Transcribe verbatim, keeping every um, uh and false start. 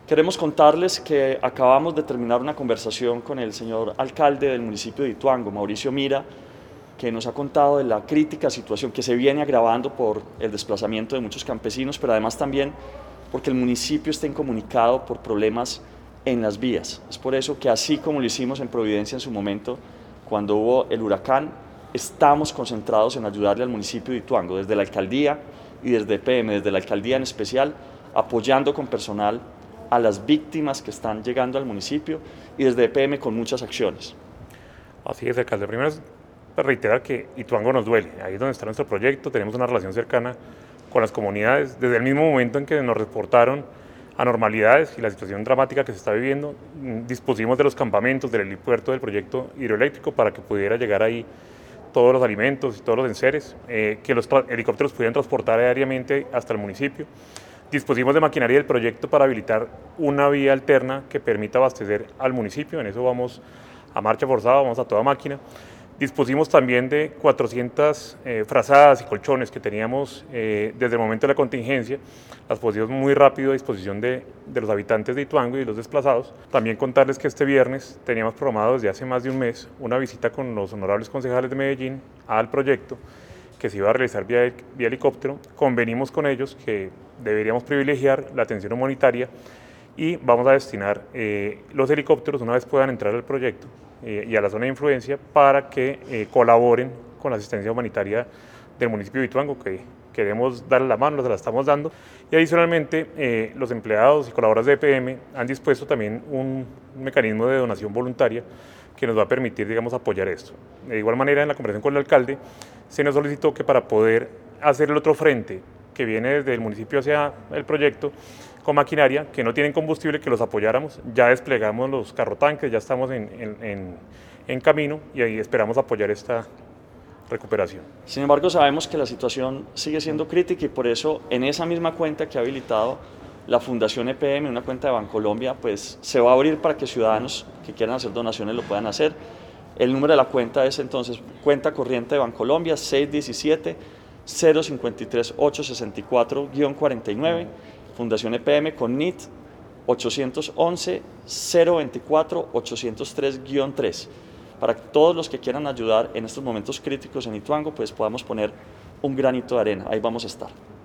Queremos contarles que acabamos de terminar una conversación con el señor alcalde del municipio de Ituango, Mauricio Mira, que nos ha contado de la crítica situación que se viene agravando por el desplazamiento de muchos campesinos, pero además también porque el municipio está incomunicado por problemas en las vías. Es por eso que, así como lo hicimos en Providencia en su momento, cuando hubo el huracán, estamos concentrados en ayudarle al municipio de Ituango, desde la alcaldía y desde E P M, desde la alcaldía en especial, apoyando con personal a las víctimas que están llegando al municipio, y desde E P M con muchas acciones. Así es, alcalde. Primero es reiterar que Ituango nos duele. Ahí es donde está nuestro proyecto. Tenemos una relación cercana con las comunidades. Desde el mismo momento en que nos reportaron anormalidades y la situación dramática que se está viviendo, dispusimos de los campamentos del helipuerto del proyecto hidroeléctrico para que pudiera llegar ahí todos los alimentos y todos los enseres, eh, que los helicópteros pudieran transportar aéreamente hasta el municipio. Dispusimos de maquinaria del proyecto para habilitar una vía alterna que permita abastecer al municipio. En eso vamos a marcha forzada, vamos a toda máquina. Dispusimos también de cuatrocientas eh, frazadas y colchones que teníamos eh, desde el momento de la contingencia. Las pusimos muy rápido a disposición de, de los habitantes de Ituango y de los desplazados. También contarles que este viernes teníamos programado desde hace más de un mes una visita con los honorables concejales de Medellín al proyecto, que se iba a realizar vía, vía helicóptero. Convenimos con ellos que deberíamos privilegiar la atención humanitaria y vamos a destinar eh, los helicópteros, una vez puedan entrar al proyecto eh, y a la zona de influencia, para que eh, colaboren con la asistencia humanitaria del municipio de Ituango, que queremos darle la mano, se la estamos dando. Y adicionalmente, eh, los empleados y colaboradores de E P M han dispuesto también un, un mecanismo de donación voluntaria que nos va a permitir, digamos, apoyar esto. De igual manera, en la conversación con el alcalde, se nos solicitó que para poder hacer el otro frente que viene desde el municipio hacia el proyecto, con maquinaria, que no tienen combustible, que los apoyáramos. Ya desplegamos los carrotanques, ya estamos en, en, en, en camino, y ahí esperamos apoyar esta recuperación. Sin embargo, sabemos que la situación sigue siendo crítica, y por eso en esa misma cuenta que ha habilitado la Fundación E P M, una cuenta de Bancolombia, pues se va a abrir para que ciudadanos que quieran hacer donaciones lo puedan hacer. El número de la cuenta es entonces cuenta corriente de Bancolombia seis uno siete, cero cinco tres, ocho seis cuatro, cuarenta y nueve, Fundación E P M con N I T ocho once, cero veinticuatro, ochocientos tres guion tres. Para que todos los que quieran ayudar en estos momentos críticos en Ituango, pues podamos poner un granito de arena. Ahí vamos a estar.